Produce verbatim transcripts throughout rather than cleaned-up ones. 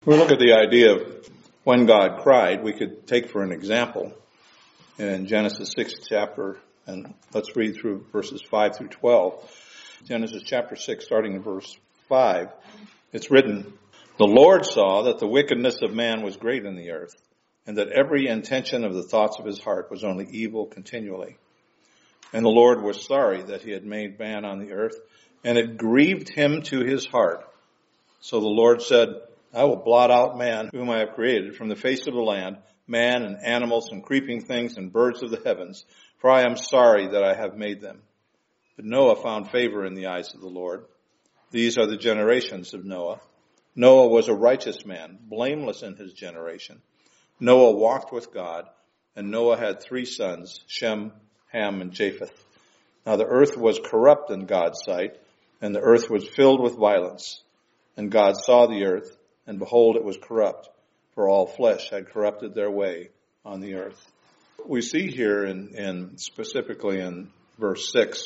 We look at the idea of when God cried. We could take for an example in Genesis sixth chapter, and let's read through verses five through twelve. Genesis chapter six, starting in verse five, it's written, "The Lord saw that the wickedness of man was great in the earth, and that every intention of the thoughts of his heart was only evil continually. And the Lord was sorry that he had made man on the earth, and it grieved him to his heart. So the Lord said, I will blot out man whom I have created from the face of the land, man and animals and creeping things and birds of the heavens, for I am sorry that I have made them. But Noah found favor in the eyes of the Lord. These are the generations of Noah. Noah was a righteous man, blameless in his generation. Noah walked with God, and Noah had three sons, Shem, Ham, and Japheth. Now the earth was corrupt in God's sight, and the earth was filled with violence. And God saw the earth, and behold, it was corrupt, for all flesh had corrupted their way on the earth." We see here, in, in specifically in verse six,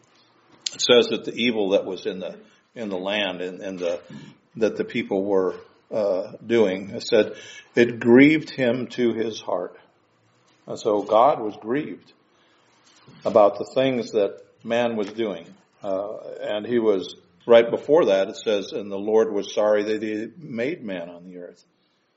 it says that the evil that was in the in the land and, and the that the people were uh, doing, it said, it grieved him to his heart. And so God was grieved about the things that man was doing, uh, and he was. Right before that, it says, and the Lord was sorry that he made man on the earth.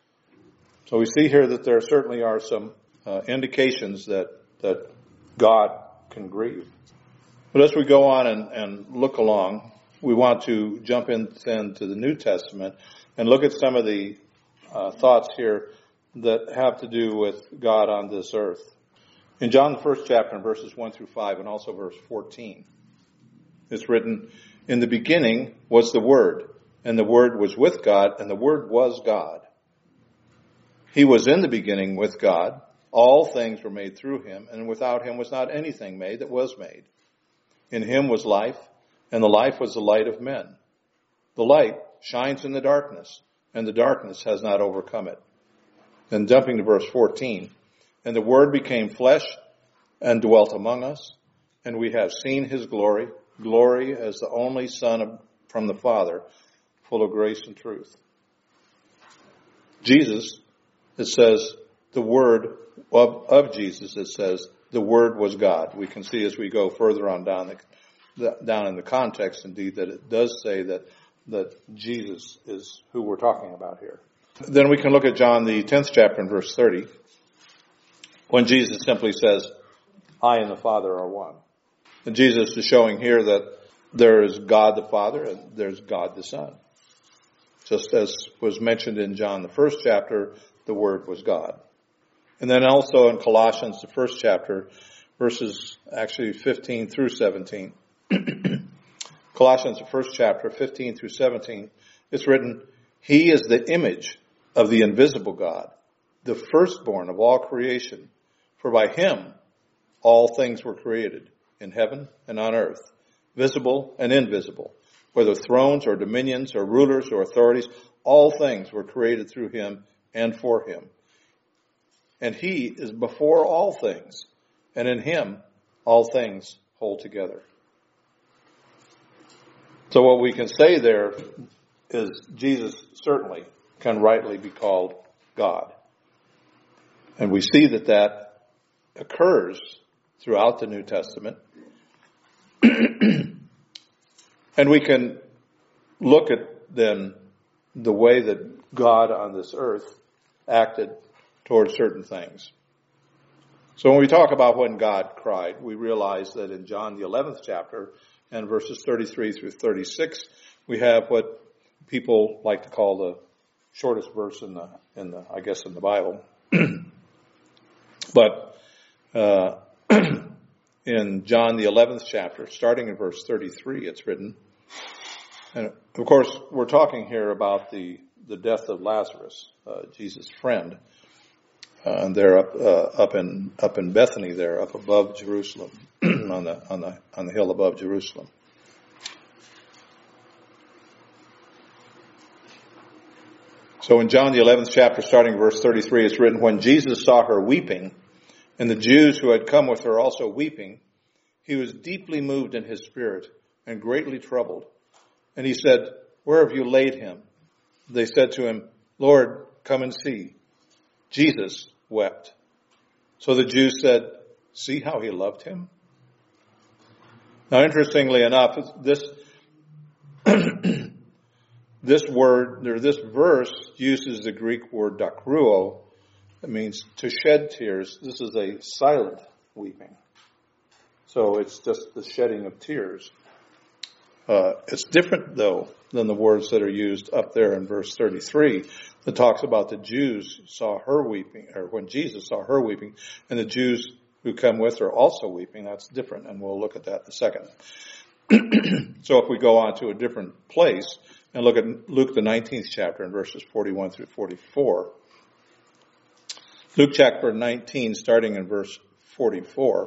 So we see here that there certainly are some uh, indications that, that God can grieve. But as we go on and, and look along, we want to jump in, into the New Testament and look at some of the uh, thoughts here that have to do with God on this earth. In John, the first chapter, in verses one through five, and also verse fourteen, it's written, "In the beginning was the Word, and the Word was with God, and the Word was God. He was in the beginning with God. All things were made through him, and without him was not anything made that was made. In him was life, and the life was the light of men. The light shines in the darkness, and the darkness has not overcome it." Then jumping to verse fourteen, "And the Word became flesh and dwelt among us, and we have seen his glory, glory as the only Son from the Father, full of grace and truth." Jesus, it says, the Word of, of Jesus, it says, the Word was God. We can see as we go further on down the, the, down in the context, indeed, that it does say that, that Jesus is who we're talking about here. Then we can look at John, the tenth chapter, and verse thirty, when Jesus simply says, I and the Father are one. And Jesus is showing here that there is God the Father and there's God the Son. Just as was mentioned in John, the first chapter, the Word was God. And then also in Colossians, the first chapter, verses actually fifteen through seventeen. Colossians, the first chapter, fifteen through seventeen, it's written, He is the image of the invisible God, the firstborn of all creation. For by him all things were created, in heaven and on earth, visible and invisible, whether thrones or dominions or rulers or authorities, all things were created through him and for him. And he is before all things, and in him all things hold together. So what we can say there is Jesus certainly can rightly be called God. And we see that that occurs throughout the New Testament. And we can look at then the way that God on this earth acted towards certain things. So when we talk about when God cried, we realize that in John the eleventh chapter and verses thirty-three through thirty-six, we have what people like to call the shortest verse in the, in the I guess, in the Bible. But uh, in John the eleventh chapter, starting in verse thirty-three, it's written, and of course we're talking here about the, the death of Lazarus, uh, Jesus' friend, uh, and they're up uh, up in up in Bethany, there up above Jerusalem, on the on the on the hill above Jerusalem. So in John the eleventh chapter, starting verse thirty-three, it's written, when Jesus saw her weeping, and the Jews who had come with her also weeping, he was deeply moved in his spirit and greatly troubled. And he said, where have you laid him? They said to him, Lord, come and see. Jesus wept. So the Jews said, see how he loved him? Now, interestingly enough, this this word, or this verse uses the Greek word dakruo. That means to shed tears. This is a silent weeping. So it's just the shedding of tears. Uh, it's different, though, than the words that are used up there in verse thirty-three that talks about the Jews saw her weeping, or when Jesus saw her weeping, and the Jews who come with her also weeping. That's different, and we'll look at that in a second. So if we go on to a different place and look at Luke the nineteenth chapter in verses forty-one through forty-four. Luke chapter nineteen, starting in verse forty-four.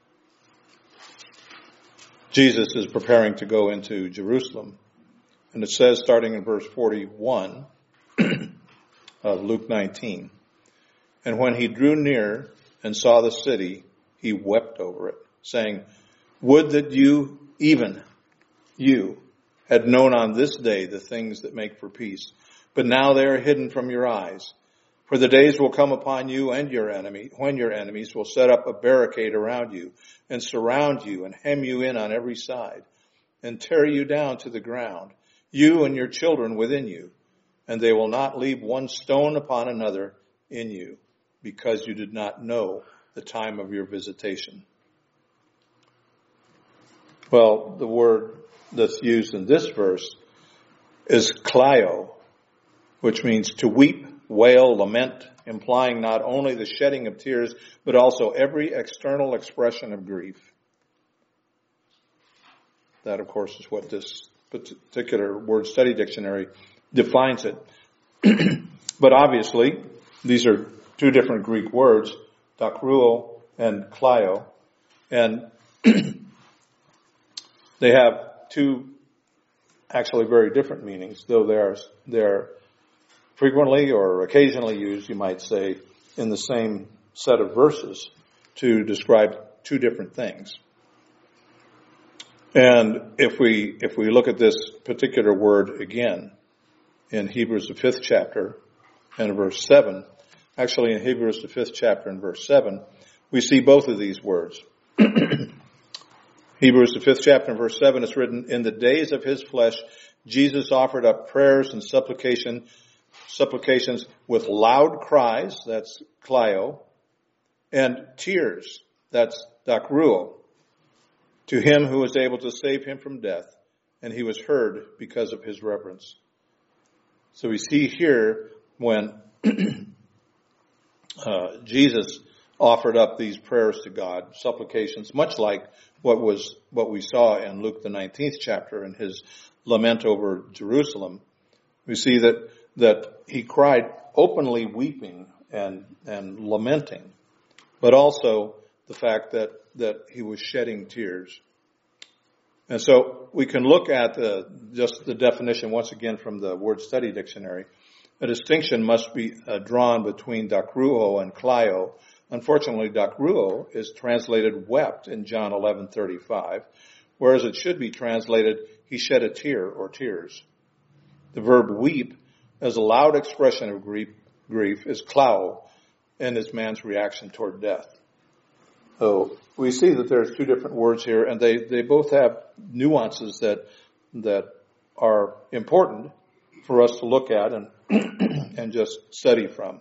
Jesus is preparing to go into Jerusalem. And it says, starting in verse forty-one of Luke nineteen, and when he drew near and saw the city, he wept over it, saying, would that you, even you, had known on this day the things that make for peace. But now they are hidden from your eyes. For the days will come upon you and your enemy, when your enemies will set up a barricade around you and surround you and hem you in on every side and tear you down to the ground, you and your children within you, and they will not leave one stone upon another in you, because you did not know the time of your visitation. Well, the word that's used in this verse is kleio, which means to weep, wail, lament, implying not only the shedding of tears, but also every external expression of grief. That, of course, is what this particular word study dictionary defines it. But obviously, these are two different Greek words, dakruo and kleio, and they have two actually very different meanings, though they're, they're frequently or occasionally used, you might say, in the same set of verses to describe two different things. And if we if we look at this particular word again in Hebrews the fifth chapter and verse seven, actually in Hebrews the fifth chapter and verse seven, we see both of these words. Hebrews the fifth chapter and verse seven is written, in the days of his flesh, Jesus offered up prayers and supplication, supplications with loud cries, that's kleio, and tears, that's dakruo, to him who was able to save him from death, and he was heard because of his reverence. So we see here when uh, Jesus offered up these prayers to God, supplications, much like what was what we saw in Luke the nineteenth chapter in his lament over Jerusalem. We see that that he cried openly weeping and and lamenting, but also the fact that that he was shedding tears. And so we can look at the, just the definition once again from the Word Study Dictionary. A distinction must be uh, drawn between dakruo and kleio. Unfortunately, dakruo is translated wept in John eleven thirty-five, whereas it should be translated he shed a tear or tears. The verb weep, as a loud expression of grief, grief is klao, and is man's reaction toward death. So we see that there's two different words here, and they, they both have nuances that that are important for us to look at and and just study from.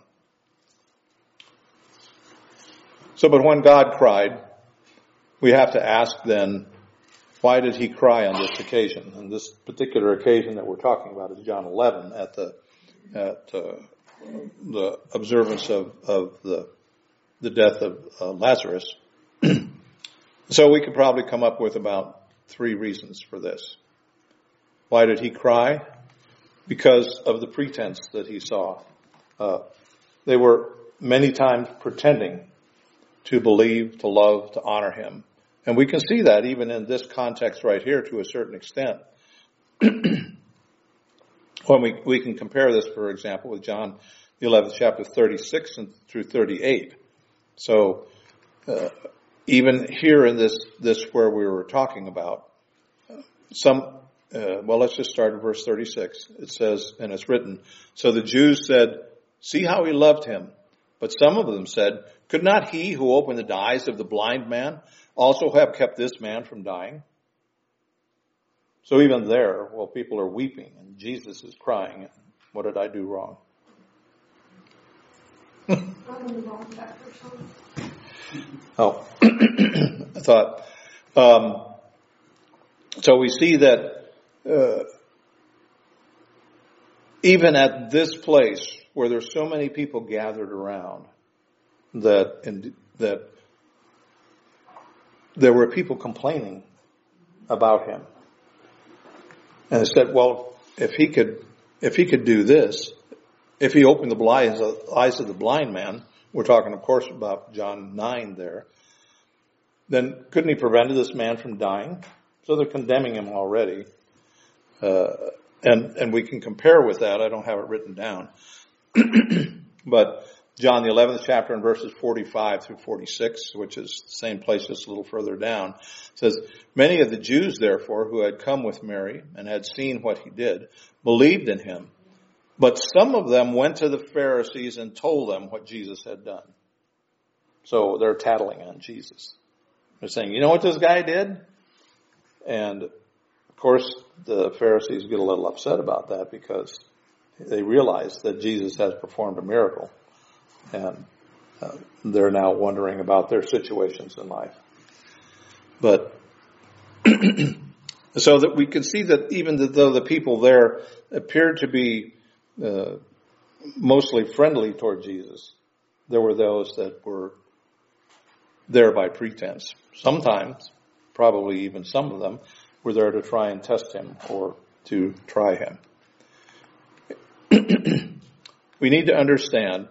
So, but when God cried, we have to ask then, why did he cry on this occasion? And this particular occasion that we're talking about is John eleven at the at uh, the observance of of the the death of uh, Lazarus. So we could probably come up with about three reasons for this. Why did he cry? Because of the pretense that he saw. Uh, they were many times pretending to believe, to love, to honor him. And we can see that even in this context right here to a certain extent. When we, we can compare this, for example, with John the eleventh chapter thirty-six and through thirty-eight. So, uh, even here in this, this where we were talking about, some, uh, well, let's just start at verse thirty-six. It says, and it's written, so the Jews said, see how he loved him. But some of them said, could not he who opened the eyes of the blind man also have kept this man from dying? So even there, while people are weeping and Jesus is crying, what did I do wrong? Oh, I thought, um, so we see that uh, even at this place where there's so many people gathered around, that in, that there were people complaining about him, and they said, "Well, if he could, if he could do this, if he opened the eyes of, eyes of the blind man," we're talking, of course, about John nine there, then couldn't he prevent this man from dying? So they're condemning him already. Uh, and, and we can compare with that. I don't have it written down. But John the eleventh chapter and verses forty-five through forty-six, which is the same place just a little further down, says, many of the Jews, therefore, who had come with Mary and had seen what he did, believed in him. But some of them went to the Pharisees and told them what Jesus had done. So they're tattling on Jesus. They're saying, you know what this guy did? And of course, the Pharisees get a little upset about that because they realize that Jesus has performed a miracle. And uh, they're now wondering about their situations in life. But so that we can see that even though the people there appeared to be uh, mostly friendly toward Jesus, there were those that were there by pretense. Sometimes, probably even some of them, were there to try and test him or to try him. We need to understand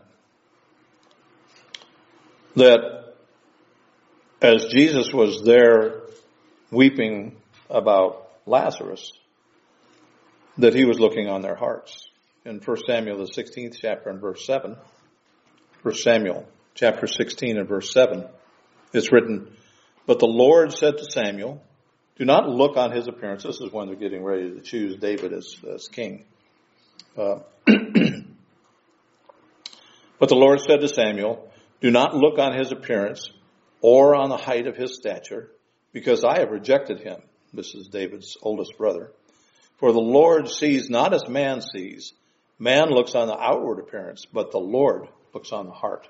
that as Jesus was there weeping about Lazarus, that he was looking on their hearts. In First Samuel, the sixteenth chapter and verse seven, First Samuel chapter sixteen and verse seven, it's written, but the Lord said to Samuel, do not look on his appearance. This is when they're getting ready to choose David as, as king. Uh, but the Lord said to Samuel, do not look on his appearance or on the height of his stature, because I have rejected him. This is David's oldest brother. For the Lord sees not as man sees. Man looks on the outward appearance, but the Lord looks on the heart.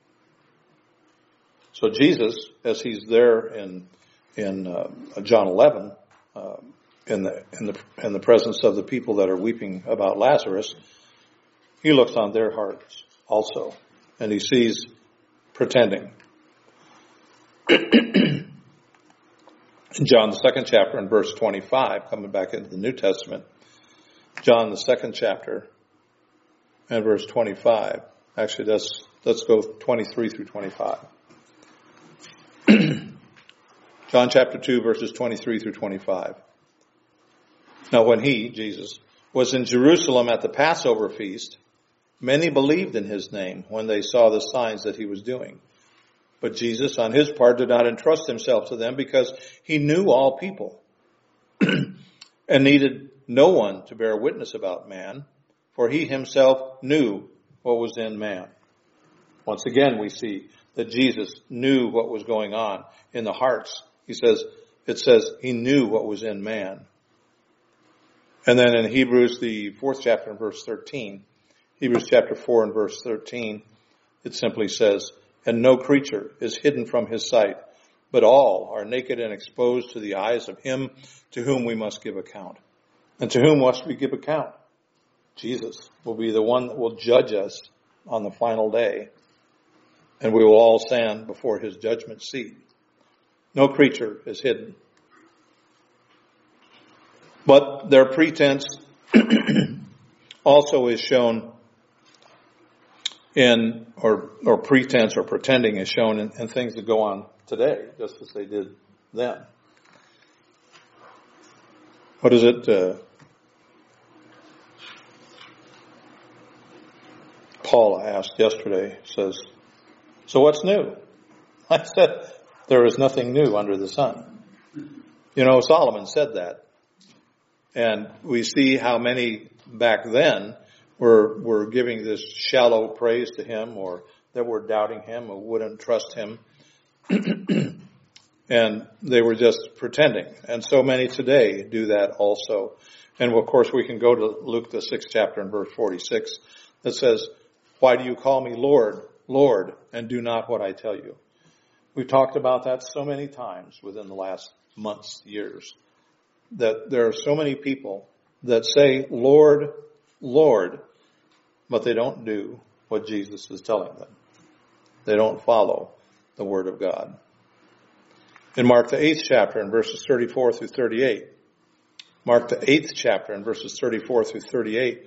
So Jesus, as he's there in in uh, John eleven, uh, in the in the in the presence of the people that are weeping about Lazarus, he looks on their hearts also, and he sees pretending. In John the second chapter and verse twenty-five, coming back into the New Testament, John the second chapter and verse twenty-five. Actually, let's let's go twenty-three through twenty-five. John chapter two, verses twenty-three through twenty-five. Now when he, Jesus, was in Jerusalem at the Passover feast, many believed in his name when they saw the signs that he was doing. But Jesus, on his part, did not entrust himself to them because he knew all people and needed no one to bear witness about man, for he himself knew what was in man. Once again, we see that Jesus knew what was going on in the hearts. He says, it says he knew what was in man. And then in Hebrews, the fourth chapter and verse thirteen, Hebrews chapter four and verse thirteen, it simply says, and no creature is hidden from his sight, but all are naked and exposed to the eyes of him to whom we must give account. And to whom must we give account? Jesus will be the one that will judge us on the final day. And we will all stand before his judgment seat. No creature is hidden. But their pretense also is shown in, or, or pretense or pretending is shown in, in things that go on today, just as they did then. What is it? Uh, Paul asked yesterday, says, so what's new? I said, there is nothing new under the sun. You know, Solomon said that. And we see how many back then were, were giving this shallow praise to him, or that were doubting him or wouldn't trust him. And they were just pretending. And so many today do that also. And of course we can go to Luke the sixth chapter and verse forty-six that says, "Why do you call me Lord, Lord, and do not what I tell you?" We've talked about that so many times within the last months, years, that there are so many people that say, Lord, Lord, but they don't do what Jesus is telling them. They don't follow the Word of God. In Mark the eighth chapter and verses thirty-four through thirty-eight, Mark the eighth chapter and verses thirty-four through thirty-eight,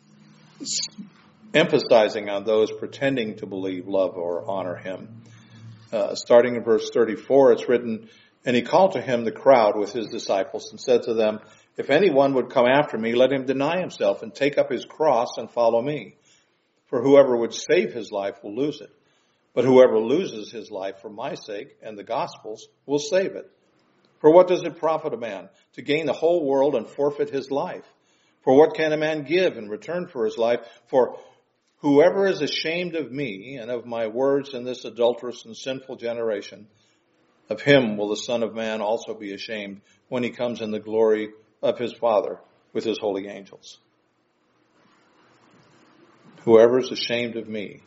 emphasizing on those pretending to believe, love, or honor him. Uh, starting in verse thirty-four, it's written, "And he called to him the crowd with his disciples and said to them, If anyone would come after me, let him deny himself and take up his cross and follow me. For whoever would save his life will lose it. But whoever loses his life for my sake and the gospel's will save it. For what does it profit a man to gain the whole world and forfeit his life? For what can a man give in return for his life? For whoever is ashamed of me and of my words in this adulterous and sinful generation, of him will the Son of Man also be ashamed when he comes in the glory of his Father with his holy angels." Whoever is ashamed of me.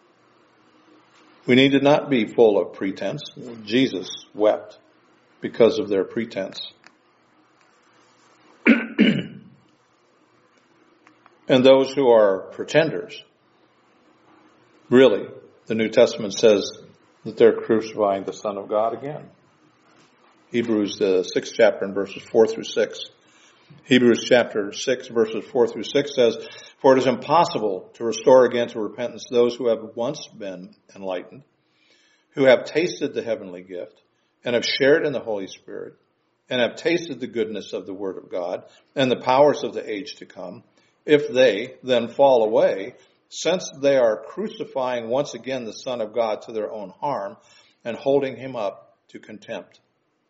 We need to not be full of pretense. Jesus wept because of their pretense. And those who are pretenders, really, the New Testament says that they're crucifying the Son of God again. Hebrews, the sixth chapter and verses four through six. Hebrews chapter six, verses four through six says, "For it is impossible to restore again to repentance those who have once been enlightened, who have tasted the heavenly gift, and have shared in the Holy Spirit, and have tasted the goodness of the Word of God, and the powers of the age to come, if they then fall away, since they are crucifying once again the Son of God to their own harm, and holding him up to contempt."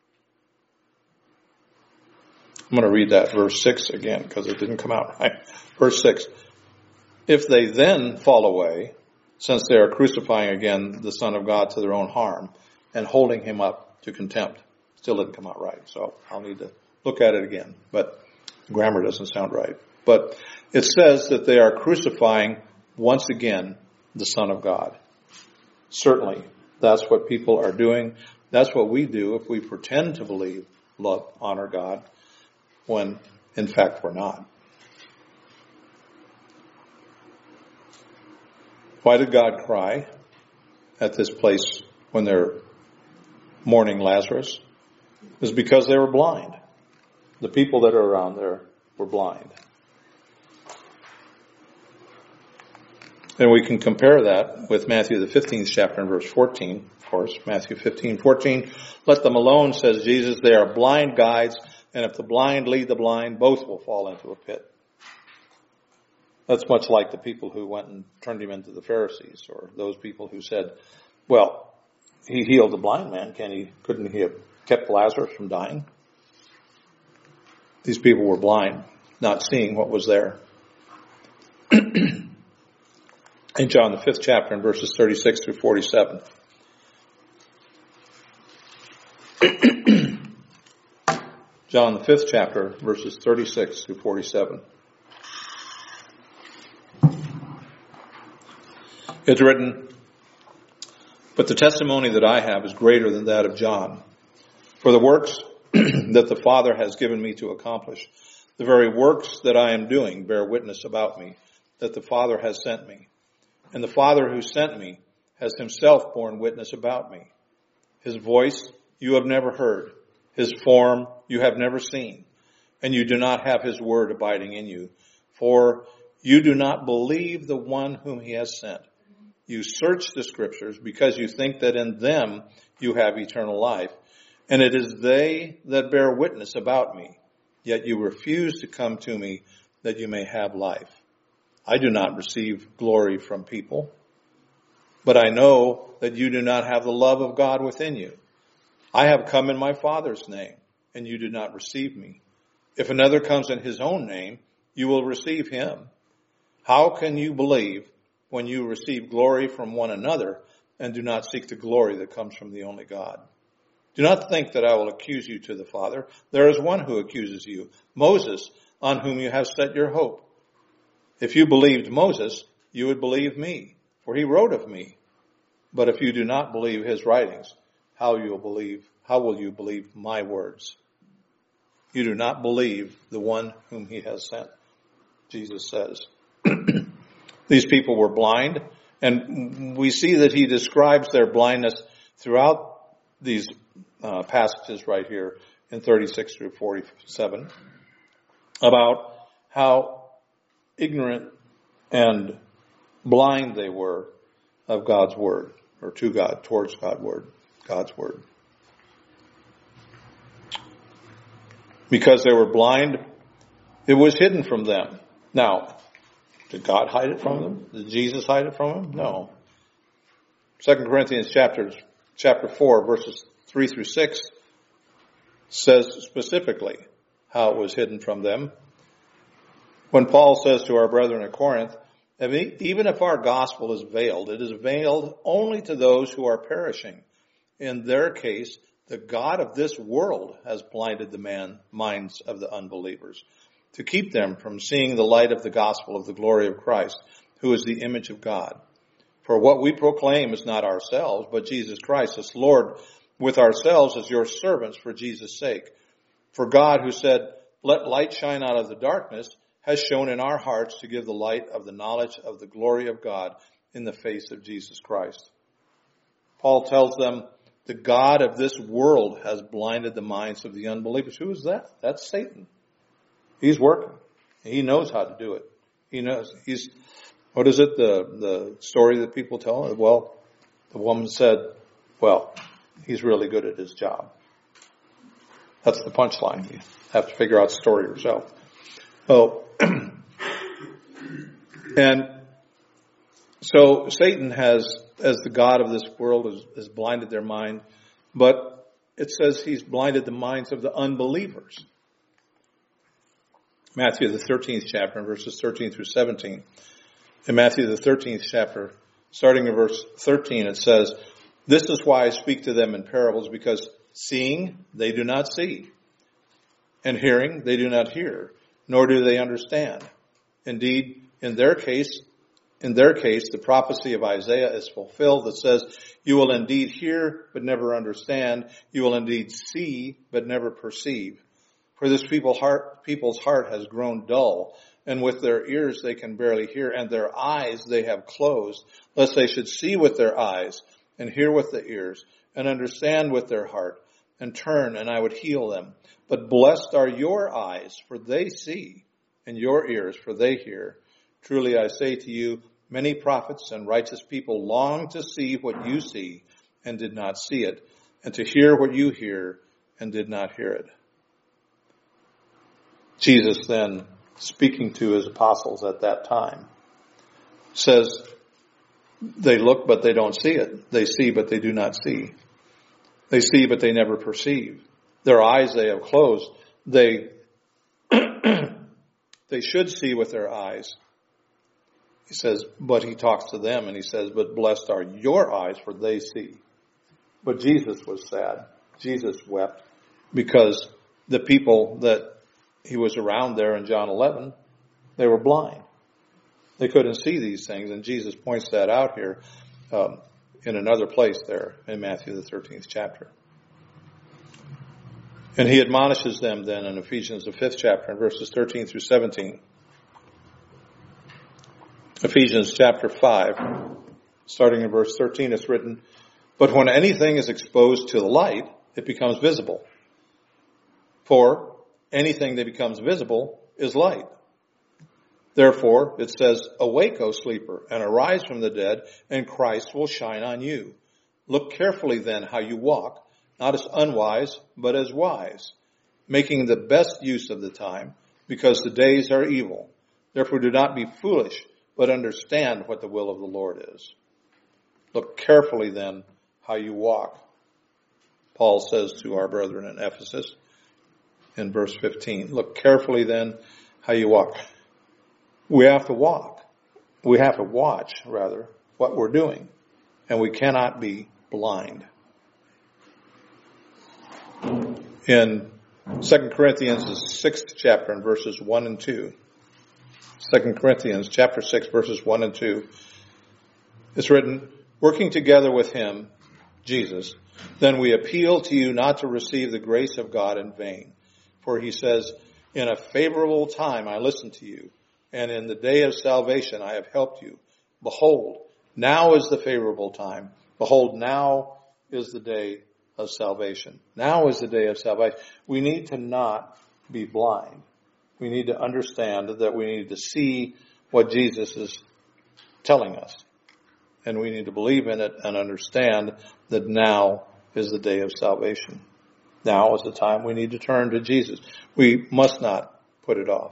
I'm going to read that verse six again because it didn't come out right. Verse six. "If they then fall away, since they are crucifying again the Son of God to their own harm and holding him up to contempt." Still didn't come out right, so I'll need to look at it again. But grammar doesn't sound right. But it says that they are crucifying once again the Son of God. Certainly, that's what people are doing. That's what we do if we pretend to believe, love, honor God, when in fact we're not. Why did God cry at this place when they're mourning Lazarus? It was because they were blind. The people that are around there were blind. And we can compare that with Matthew the fifteenth chapter and verse fourteen. Of course, Matthew fifteen, fourteen. "Let them alone, says Jesus. They are blind guides. And if the blind lead the blind, both will fall into a pit." That's much like the people who went and turned him into the Pharisees, or those people who said, well, he healed the blind man. Can he, couldn't he have kept Lazarus from dying? These people were blind, not seeing what was there. In John the fifth chapter in verses thirty-six through forty-seven. John the fifth chapter, verses thirty-six through forty-seven. It's written, "But the testimony that I have is greater than that of John. For the works that the Father has given me to accomplish, the very works that I am doing bear witness about me, that the Father has sent me. And the Father who sent me has himself borne witness about me. His voice you have never heard. His form you have never seen, and you do not have his word abiding in you, for you do not believe the one whom he has sent. You search the scriptures because you think that in them you have eternal life, and it is they that bear witness about me, yet you refuse to come to me that you may have life. I do not receive glory from people, but I know that you do not have the love of God within you. I have come in my Father's name, and you do not receive me. If another comes in his own name, you will receive him. How can you believe when you receive glory from one another and do not seek the glory that comes from the only God? Do not think that I will accuse you to the Father. There is one who accuses you, Moses, on whom you have set your hope. If you believed Moses, you would believe me, for he wrote of me. But if you do not believe his writings, how you will believe, how will you believe my words? You do not believe the one whom he has sent, Jesus says. These people were blind, and we see that he describes their blindness throughout these uh, passages right here in thirty-six through forty-seven about how ignorant and blind they were of God's word, or to God, towards God's word, God's word. Because they were blind, it was hidden from them. Now, did God hide it from them? Did Jesus hide it from them? No. Second Corinthians chapter, chapter four, verses three through six says specifically how it was hidden from them. When Paul says to our brethren at Corinth, even if our gospel is veiled, it is veiled only to those who are perishing. In their case, the God of this world has blinded the man, minds of the unbelievers, to keep them from seeing the light of the gospel of the glory of Christ, who is the image of God. For what we proclaim is not ourselves, but Jesus Christ as Lord, with ourselves as your servants for Jesus' sake. For God, who said, let light shine out of the darkness, has shown in our hearts to give the light of the knowledge of the glory of God in the face of Jesus Christ. Paul tells them, the God of this world has blinded the minds of the unbelievers. Who is that? That's Satan. He's working. He knows how to do it. He knows. He's, what is it, the, the story that people tell? Well, the woman said, well, he's really good at his job. That's the punchline. You have to figure out the story yourself. Oh, and so Satan has, as the God of this world, has, has blinded their mind, but it says he's blinded the minds of the unbelievers. Matthew the thirteenth chapter, verses thirteen through seventeen. In Matthew the thirteenth chapter, starting in verse thirteen, it says, this is why I speak to them in parables, because seeing they do not see, and hearing they do not hear, nor do they understand. Indeed, in their case, in their case, the prophecy of Isaiah is fulfilled that says, you will indeed hear, but never understand. You will indeed see, but never perceive. For this people heart, people's heart has grown dull, and with their ears they can barely hear, and their eyes they have closed, lest they should see with their eyes, and hear with the ears, and understand with their heart, and turn, and I would heal them. But blessed are your eyes, for they see, and your ears, for they hear. Truly I say to you, many prophets and righteous people long to see what you see, and did not see it, and to hear what you hear, and did not hear it. Jesus then, speaking to his apostles at that time, says, they look but they don't see it. They see but they do not see. They see but they never perceive. Their eyes they have closed. They, they should see with their eyes. He says, but he talks to them and he says, but blessed are your eyes, for they see. But Jesus was sad. Jesus wept because the people that he was around there in John eleven, they were blind. They couldn't see these things, and Jesus points that out here um, in another place there in Matthew the thirteenth chapter. And he admonishes them then in Ephesians the fifth chapter, in verses thirteen through seventeen. Ephesians chapter five, starting in verse thirteen, it's written, but when anything is exposed to the light, it becomes visible. For anything that becomes visible is light. Therefore, it says, awake, O sleeper, and arise from the dead, and Christ will shine on you. Look carefully then how you walk, not as unwise, but as wise, making the best use of the time, because the days are evil. Therefore, do not be foolish, but understand what the will of the Lord is. Look carefully then how you walk, Paul says to our brethren in Ephesus. in verse fifteen. Look carefully then how you walk. We have to walk. We have to watch, rather, what we're doing. And we cannot be blind. In Second Corinthians, the sixth chapter, in verses one and two. Second Corinthians, chapter six, verses one and two. It's written, working together with him, Jesus, then we appeal to you not to receive the grace of God in vain. For he says, in a favorable time I listened to you, and in the day of salvation I have helped you. Behold, now is the favorable time. Behold, now is the day of salvation. Now is the day of salvation. We need to not be blind. We need to understand that we need to see what Jesus is telling us. And we need to believe in it and understand that now is the day of salvation. Now is the time we need to turn to Jesus. We must not put it off.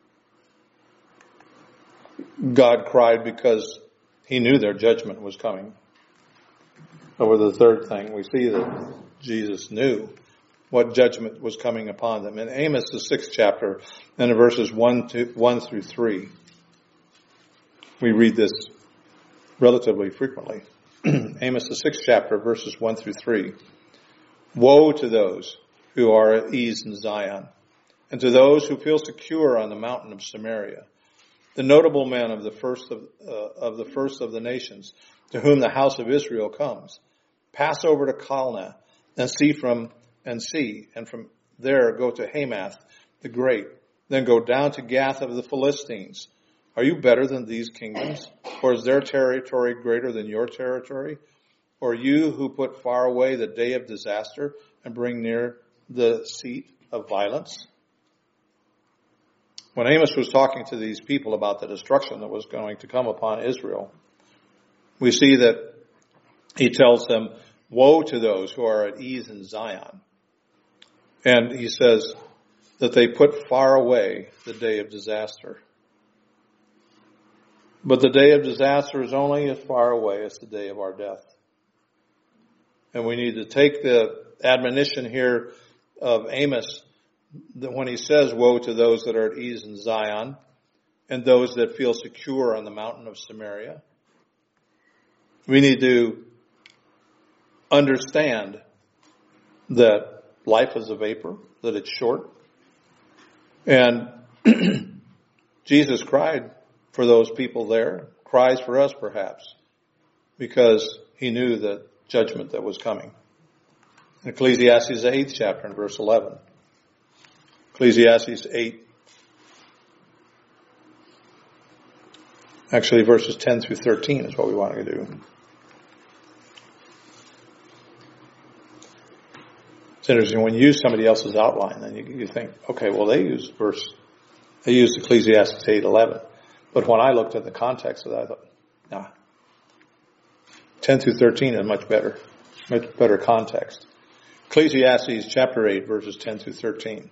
God cried because he knew their judgment was coming. Over the third thing, we see that Jesus knew what judgment was coming upon them. In Amos, the sixth chapter, and in verses one to one through three, we read this relatively frequently. Amos, the sixth chapter, verses one through three. Woe to those who are at ease in Zion, and to those who feel secure on the mountain of Samaria, the notable men of the first of, uh, of the first of the nations, to whom the house of Israel comes. Pass over to Calneh, and see from and see, and from there go to Hamath the great, then go down to Gath of the Philistines. Are you better than these kingdoms? Or is their territory greater than your territory? Or you who put far away the day of disaster and bring near the seat of violence? When Amos was talking to these people about the destruction that was going to come upon Israel, we see that he tells them, woe to those who are at ease in Zion. And he says that they put far away the day of disaster. But the day of disaster is only as far away as the day of our death. And we need to take the admonition here of Amos that when he says, woe to those that are at ease in Zion and those that feel secure on the mountain of Samaria, we need to understand that life is a vapor, that it's short. And Jesus cried for those people there, cries for us perhaps, because he knew the judgment that was coming. In Ecclesiastes, the eighth chapter, in verse eleven. Ecclesiastes eight. Actually, verses ten through thirteen is what we want to do. It's interesting, when you use somebody else's outline, then you, you think, okay, well, they use verse, they used Ecclesiastes eight eleven. But when I looked at the context of that, I thought, nah. ten through thirteen is much better, much better context. Ecclesiastes chapter eight, verses ten through thirteen.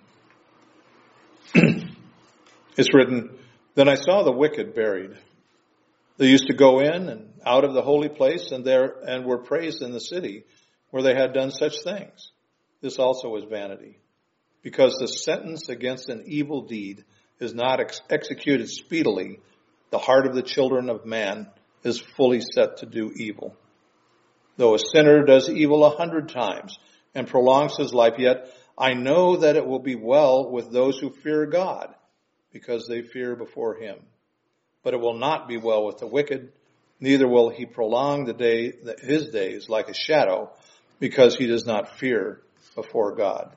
It's written, then I saw the wicked buried. They used to go in and out of the holy place and there, and were praised in the city where they had done such things. This also is vanity, because the sentence against an evil deed is not ex- executed speedily. The heart of the children of man is fully set to do evil. Though a sinner does evil a hundred times and prolongs his life, yet I know that it will be well with those who fear God, because they fear before him. But it will not be well with the wicked, neither will he prolong the day, his days like a shadow, because he does not fear before God.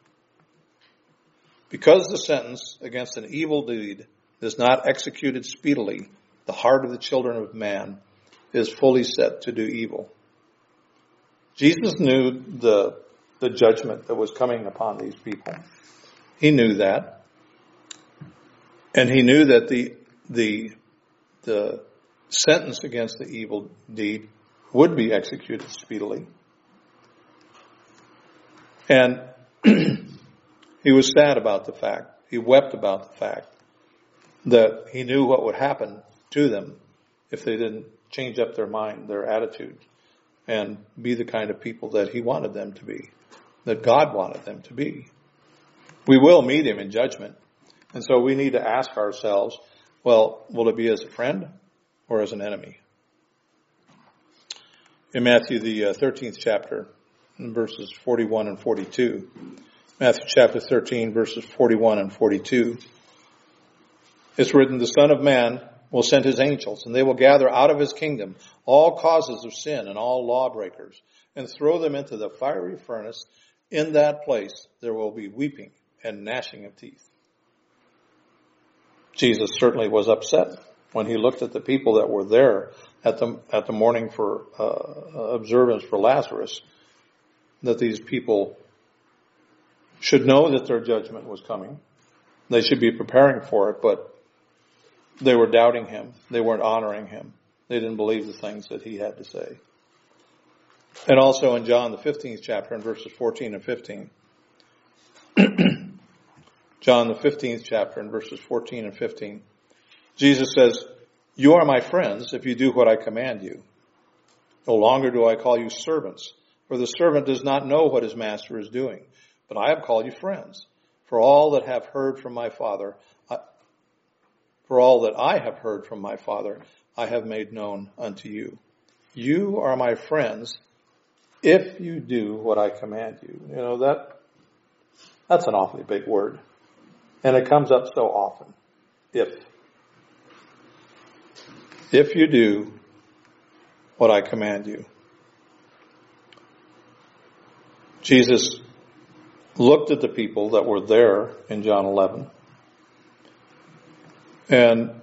Because the sentence against an evil deed is not executed speedily, the heart of the children of man is fully set to do evil. Jesus knew the, the judgment that was coming upon these people. He knew that. And he knew that the, the, the sentence against the evil deed would be executed speedily. And he was sad about the fact, he wept about the fact that he knew what would happen to them if they didn't change up their mind, their attitude, and be the kind of people that he wanted them to be, that God wanted them to be. We will meet him in judgment. And so we need to ask ourselves, well, will it be as a friend or as an enemy? In Matthew, the uh, thirteenth chapter, in verses forty-one and forty-two, Matthew chapter thirteen, verses forty-one and forty-two, it's written, the Son of Man will send his angels, and they will gather out of his kingdom all causes of sin and all lawbreakers, and throw them into the fiery furnace. In that place there will be weeping and gnashing of teeth. Jesus certainly was upset when he looked at the people that were there at the at the mourning for uh, observance for Lazarus, that these people should know that their judgment was coming. They should be preparing for it, but they were doubting him. They weren't honoring him. They didn't believe the things that he had to say. And also in John, the fifteenth chapter, in verses fourteen and fifteen. John, the fifteenth chapter, in verses fourteen and fifteen. Jesus says, you are my friends if you do what I command you. No longer do I call you servants, for the servant does not know what his master is doing. But I have called you friends. For all that have heard from my Father, I, for all that I have heard from my Father, I have made known unto you. You are my friends if you do what I command you. You know, that that's an awfully big word. And it comes up so often. If. If you do what I command you. Jesus looked at the people that were there in John eleven. And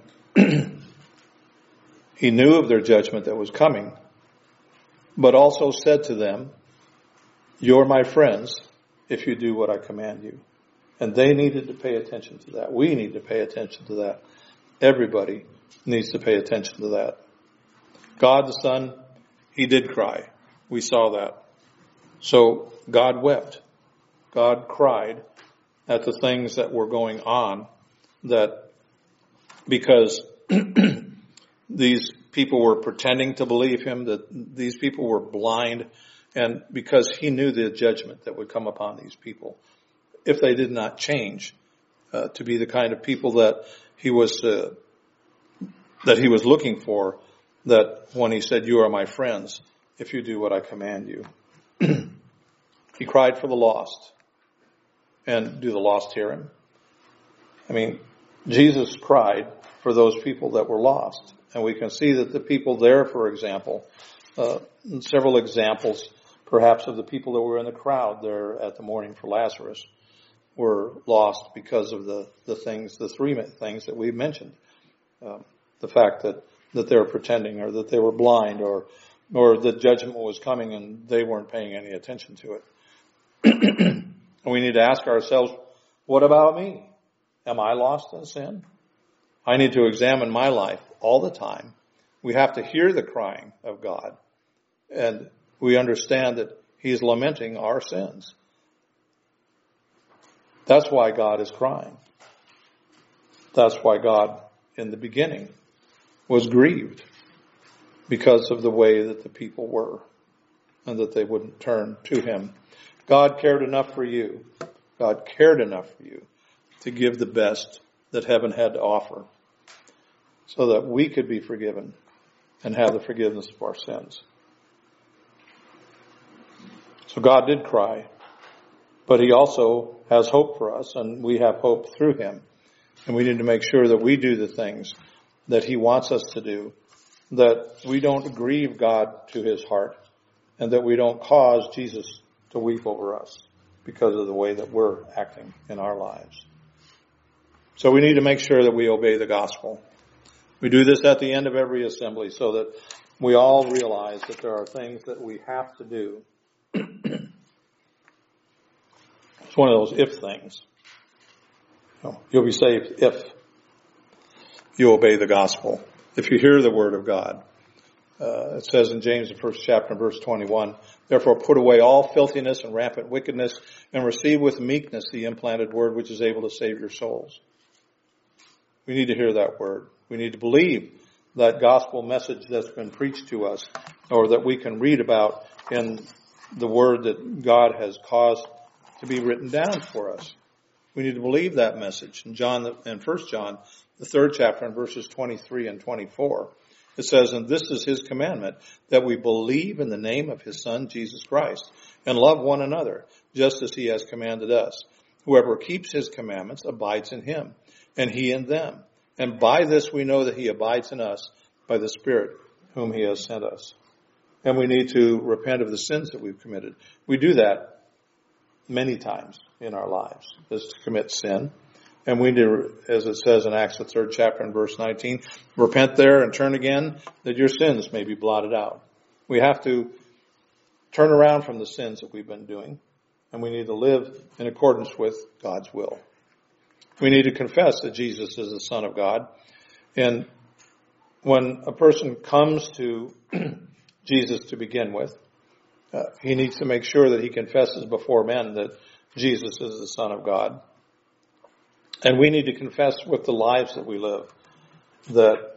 he knew of their judgment that was coming, but also said to them, you're my friends if you do what I command you. And they needed to pay attention to that. We need to pay attention to that. Everybody needs to pay attention to that. God the Son, he did cry. We saw that. So God wept. God cried at the things that were going on, that because these people were pretending to believe him, that these people were blind, and because he knew the judgment that would come upon these people if they did not change uh, to be the kind of people that he was uh, that he was looking for, that when he said, you are my friends if you do what I command you. He cried for the lost. And do the lost hear him? I mean, Jesus cried for those people that were lost. And we can see that the people there, for example, uh, several examples perhaps of the people that were in the crowd there at the mourning for Lazarus were lost because of the, the things, the three things that we mentioned. Um, the fact that, that they were pretending, or that they were blind, or, or that judgment was coming and they weren't paying any attention to it. We need to ask ourselves, what about me? Am I lost in sin? I need to examine my life all the time. We have to hear the crying of God, and we understand that he's lamenting our sins. That's why God is crying. That's why God, in the beginning, was grieved because of the way that the people were, and that they wouldn't turn to him. God cared enough for you. God cared enough for you to give the best that heaven had to offer so that we could be forgiven and have the forgiveness of our sins. So God did cry, but he also has hope for us, and we have hope through him. And we need to make sure that we do the things that he wants us to do, that we don't grieve God to his heart, and that we don't cause Jesus to weep over us because of the way that we're acting in our lives. So we need to make sure that we obey the gospel. We do this at the end of every assembly so that we all realize that there are things that we have to do. It's one of those if things. You'll be saved if you obey the gospel, if you hear the word of God. Uh, it says in James, the first chapter, verse twenty-one, therefore put away all filthiness and rampant wickedness, and receive with meekness the implanted word which is able to save your souls. We need to hear that word. We need to believe that gospel message that's been preached to us, or that we can read about in the word that God has caused to be written down for us. We need to believe that message. In John, in First John, the third chapter, in verses twenty-three and twenty-four, it says, "And this is his commandment, that we believe in the name of his Son, Jesus Christ, and love one another, just as he has commanded us. Whoever keeps his commandments abides in him, and he in them. And by this we know that he abides in us, by the Spirit whom he has sent us." And we need to repent of the sins that we've committed. We do that many times in our lives, is to commit sin. And we do, as it says in Acts, the third chapter and verse nineteen, repent there and turn again, that your sins may be blotted out. We have to turn around from the sins that we've been doing, and we need to live in accordance with God's will. We need to confess that Jesus is the Son of God. And when a person comes to Jesus to begin with, uh, he needs to make sure that he confesses before men that Jesus is the Son of God. And we need to confess with the lives that we live that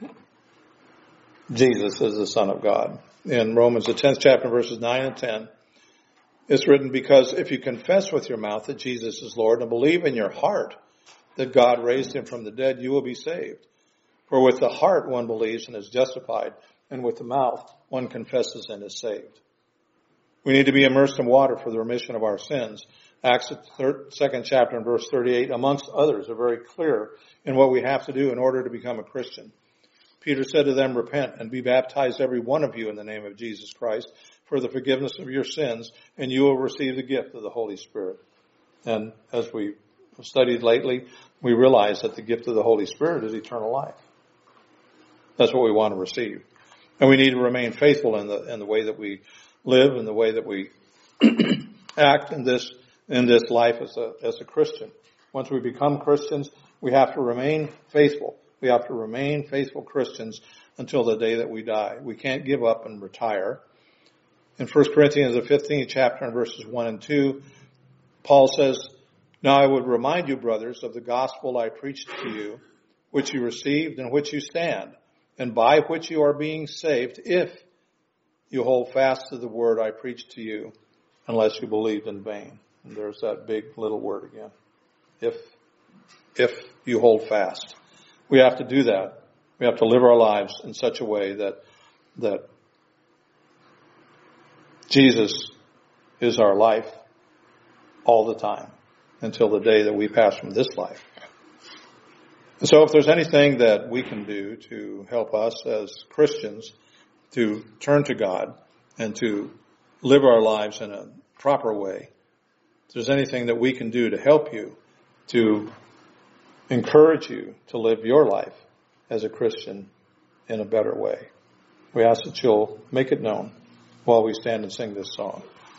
Jesus is the Son of God. In Romans, the tenth chapter, verses nine and ten, it's written, "Because if you confess with your mouth that Jesus is Lord and believe in your heart that God raised him from the dead, you will be saved. For with the heart one believes and is justified, and with the mouth one confesses and is saved." We need to be immersed in water for the remission of our sins. Acts, the second chapter and verse thirty-eight, amongst others, are very clear in what we have to do in order to become a Christian. Peter said to them, "Repent and be baptized every one of you in the name of Jesus Christ for the forgiveness of your sins, and you will receive the gift of the Holy Spirit." And as we have studied lately, we realize that the gift of the Holy Spirit is eternal life. That's what we want to receive. And we need to remain faithful in the in the way that we live, in the way that we act in this in this life as a as a Christian. Once we become Christians, we have to remain faithful. We have to remain faithful Christians until the day that we die. We can't give up and retire. In First Corinthians, the fifteenth chapter, and verses one and two, Paul says, "Now I would remind you, brothers, of the gospel I preached to you, which you received, and which you stand, and by which you are being saved, if you hold fast to the word I preached to you, unless you believed in vain." And there's that big little word again. If, if you hold fast. We have to do that. We have to live our lives in such a way that, that Jesus is our life all the time until the day that we pass from this life. And so if there's anything that we can do to help us as Christians to turn to God and to live our lives in a proper way, if there's anything that we can do to help you, to encourage you to live your life as a Christian in a better way, we ask that you'll make it known while we stand and sing this song.